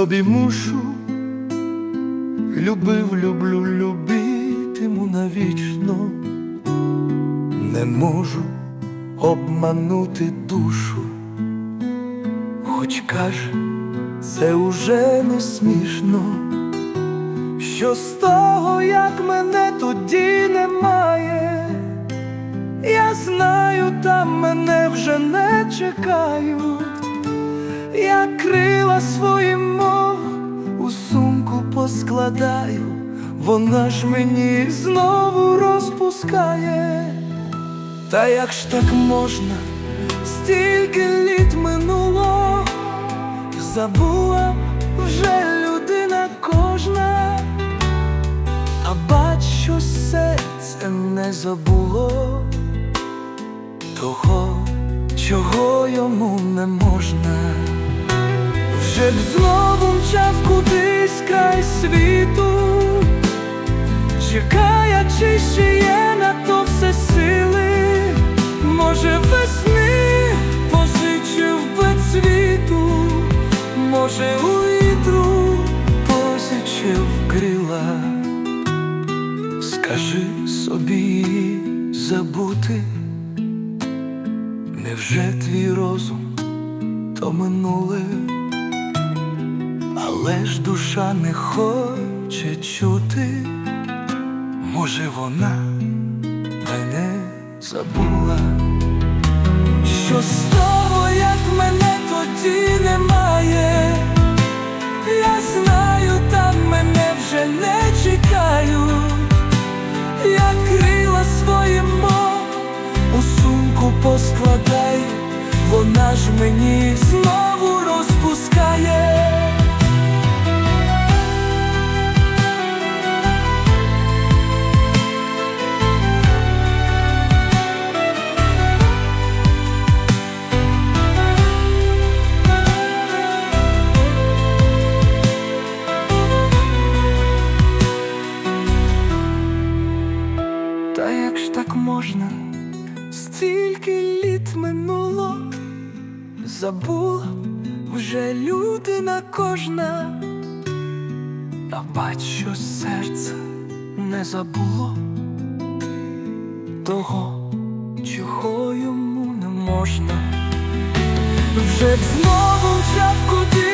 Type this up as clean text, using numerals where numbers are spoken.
тобі мушу, любив, люблю, любитиму навічно. Не можу обманути душу, хоч каже, це уже не смішно. Що з того, як мене тоді немає? Я знаю, там мене вже не чекають. Я крила свої, мов у сумку поскладаю, вона ж мені знову розпускає. Та як ж так можна, стільки літ минуло, забула вже людина кожна, а бач, що серце не забуло того, чого йому не можна. Вже б знову мчав кудись край світу, чекаючи, ще є на то все сили. Може, весни позичив би цвіту, може, у вітру позичив крила. Скажи собі її забути, невже твій розум то минуле? Але ж душа не хоче чути, може, вона мене забула. Що з того, як мене тоді немає? Я знаю, там мене вже не чекають. Я крила свої, мов у сумку поскладаю, вона ж мені знову розпускає. Та як ж так можна, стільки літ минуло, забула вже людина кожна, а бач, що серце не забуло того, чого йому не можна. Вже б знову мчав куди